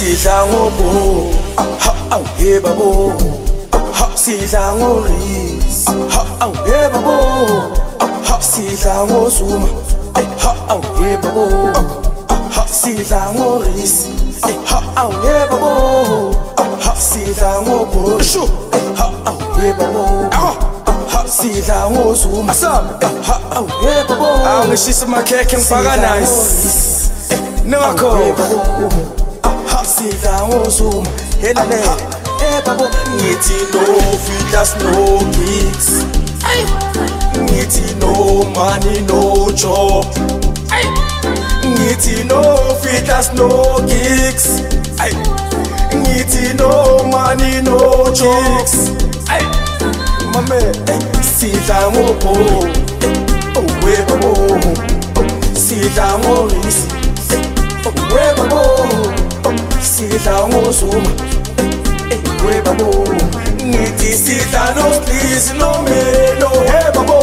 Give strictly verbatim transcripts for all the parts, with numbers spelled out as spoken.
sidla ngobo awu yeba bo sidla ngoris awu yeba bo sidla ngozuma awu yeba bo sidla ngoris awu yeba bo sidla ngobo awu yeba bo sidla ngozuma awu yeba bo angishisa amakhekhe ngifaka nice nako sidla ngozuma helale ebabo ngithi no feeders no gigs ngithi no money no job ngithi no feeders no gigs ngithi no money no jokes mame sidla ngobo owebabo sidla ngorisi owebabo sidla ngozuma owebabo ngithi sidla no please no me no hebabo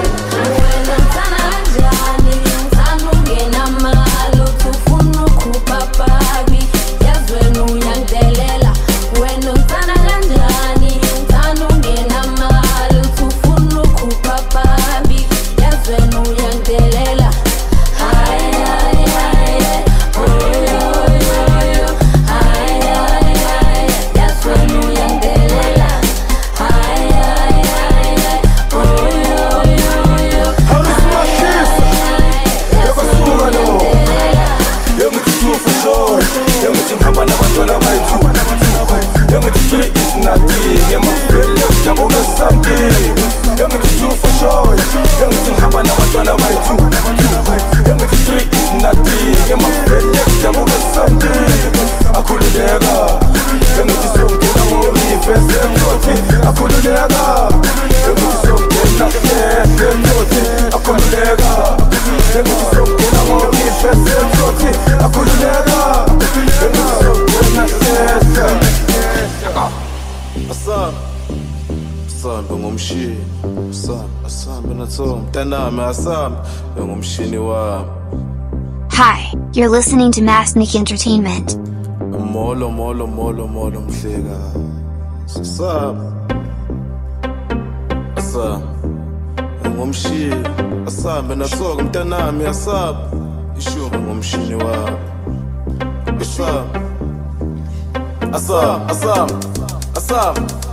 Hi, you're listening to Masnik Entertainment. Molo molo molo molo mhleka. Sisap. Asa. Ngomshini. Asambe nasoka mntanami yasap. Ishuba ngomshini wa. Isa. Asa, asa. Asa.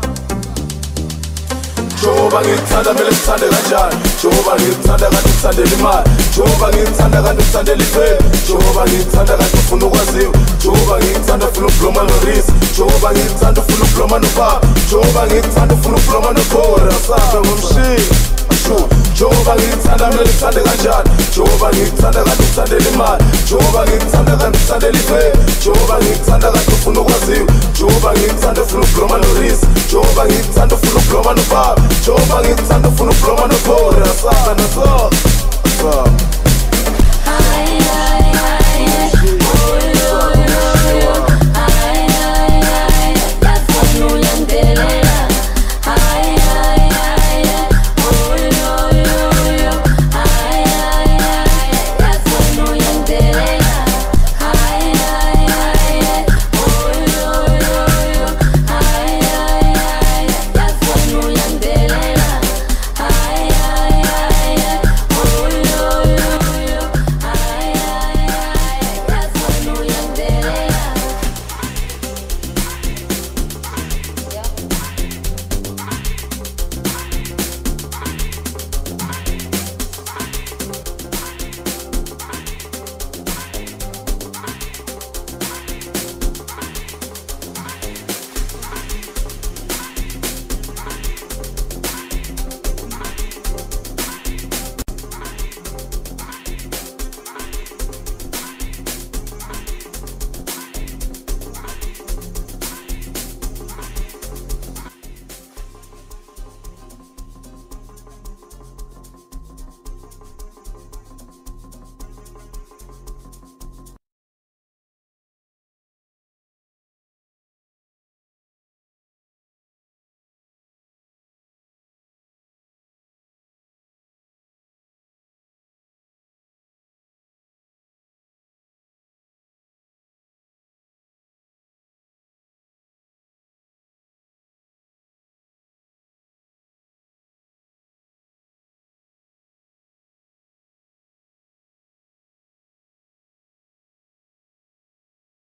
Joba ngithanda vele ngithande kanjani Joba ngithanda kanti ngithande imali Joba ngithanda kanti ngithande ifame Joba ngithanda kanti ufuna ukwaziwa Joba ngithanda ufuna ukubloma norisi Joba ngithanda ufuna ukubloma nobaba Joba ngithanda ufuna ukubloma nokora Asambe ngomshini ashu Joba ngithanda vele ngithande kanjani Joba ngithanda kanti ngithande imali Joba ngithanda kanti ngithande ifame Joba ngithanda kanti ufuna ukwaziwa Joba ngithanda ufuna ukubloma norisi Joba ngithanda ufuna ukubloma nobaba Joba ngithanda ufuna ukubloma nokora Asambe naso